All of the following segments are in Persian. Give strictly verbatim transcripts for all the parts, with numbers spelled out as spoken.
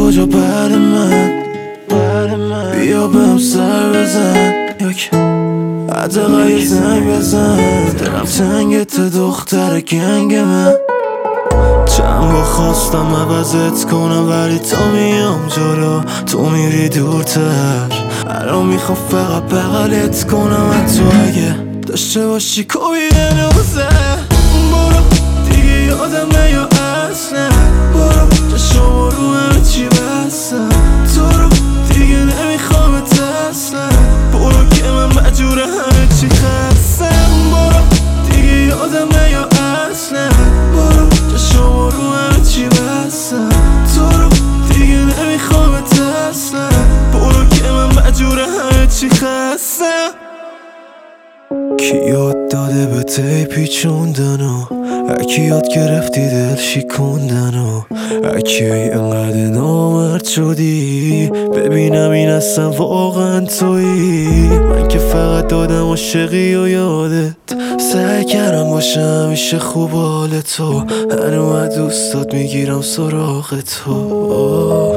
کجا بعد من بیا بهم سر بزن یک حداقل یه زنگ بزن دلم تنگت دختر گنگ من چند با خواستم عوضت کنم ولی تا میام جلو تو میری دورتر الان میخوام فقط بغلت کنم تو اگه داشته باشی کوبی نوزه برو دیگه یادمه یا اصلا برو چشم رو همه چی بستم تو رو دیگه نمیخوام اصلا برو که من مجبور همه چی خستم برو دیگه یادمه یا اصلا برو چشم رو همه چی بستم تو رو دیگه نمیخوام اصلا برو که من مجبور همه چی خستم کی یاد داده به تی پیچوندن و اکی یاد گرفتی دل شیکوندن و اکی اینقدر نامرد شدی ببینم این اصلا واقعا تویی من که فقط دادم عاشقی و یادت سعی کردم باشه همیشه خوب حال تو هنو از دوستات میگیرم سراغ تو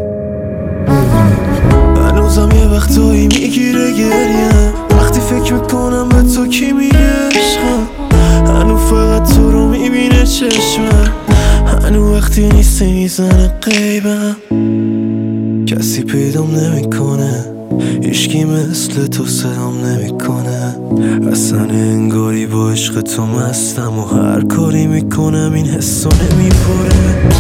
هنوزم یه وقتایی میگیره گریم وقتی فکر میکنم به تو کی میگه عشقم هنو فقط تو رو میبینه چشمم هنو وقتی نیستی میزنه قیبم کسی پیدام نمیکنه هیچکی مثل تو صدام نمیکنه اصلا انگاری با عشق تو مستم و هر کاری میکنم این حسو نمیپره